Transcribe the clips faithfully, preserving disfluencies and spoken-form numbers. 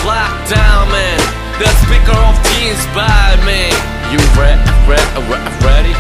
locked down, man. The speaker of teens by me. You re re re ready?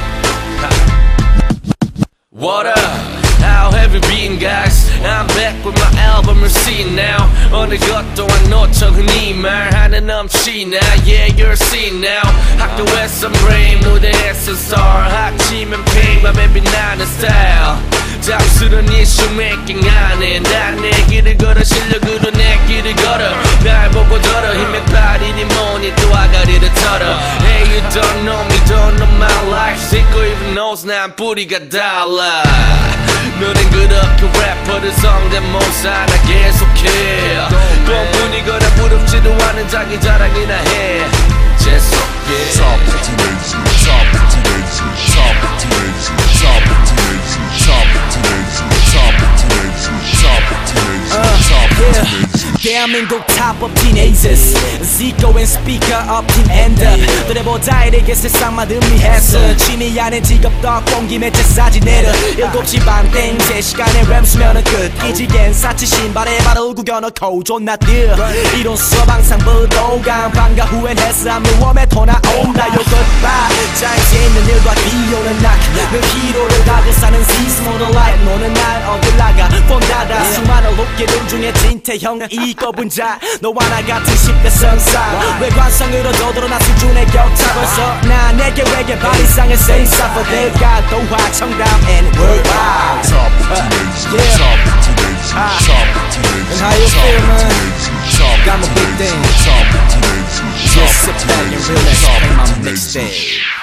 What up? How have you been, guys? I'm back with my album routine now. 어느 것 또한 놓쳐 흔히 말하는 넘치나. Yeah, you're seen now. 학교에서 brain, 무대에서 star. 아침엔 pain, 밤에 빛나는 style. 잡스런 이슈 making 안해. 난 내 길을 걸어 실력으로 내 길을 걸어. 날 보고 걸어 힘에 빠리니 뭐니 또 아가리를 털어. Hey, you don't know me, don't know my life. Secret even knows 난 뿌리가 달라. 너는 그렇게 래퍼를 성대모사 나 계속해. 뻔뿐이거나 부럽지도 않은 자기 자랑이나 해. 재수없게 Top teenage, top teenage, top teenage, top teenage, top teenage, top teenage, top teenage, top teenage. 대한민국 top of teenagers Zico and speaker of team end up 노래보다 이르게 세상만 음미했어 취미 아닌 직업 떡봉기 매체 사진 내려 일곱 시 반 땡제 시간에 램 수면은 끝 이지겐 사치 신발에 발을 구겨놓고 존나 뛰어 이론 수업 항상 부도감 방과 후엔 헬스한 무엄에 돌아온다 요 goodbye 장지에 있는 일과 비 오는 날늘 피로를 가고 사는 시스모노 라이프 노는 날 어딜 나가 폰 닫아 수많은 롭게들 중에 진태형 이꼽은 자 너와 나 같은 십 대 선사 외관상으로 도드러나 수준의 격차 벌써 나 내 계획에 반 이상의 센사퍼 내가 도화 청담 and worldwide Top teenage, top teenage, top teenage. And how you feel, man? Top Got my big thing. Top teenage, Just sit back and relax, play my mixtape.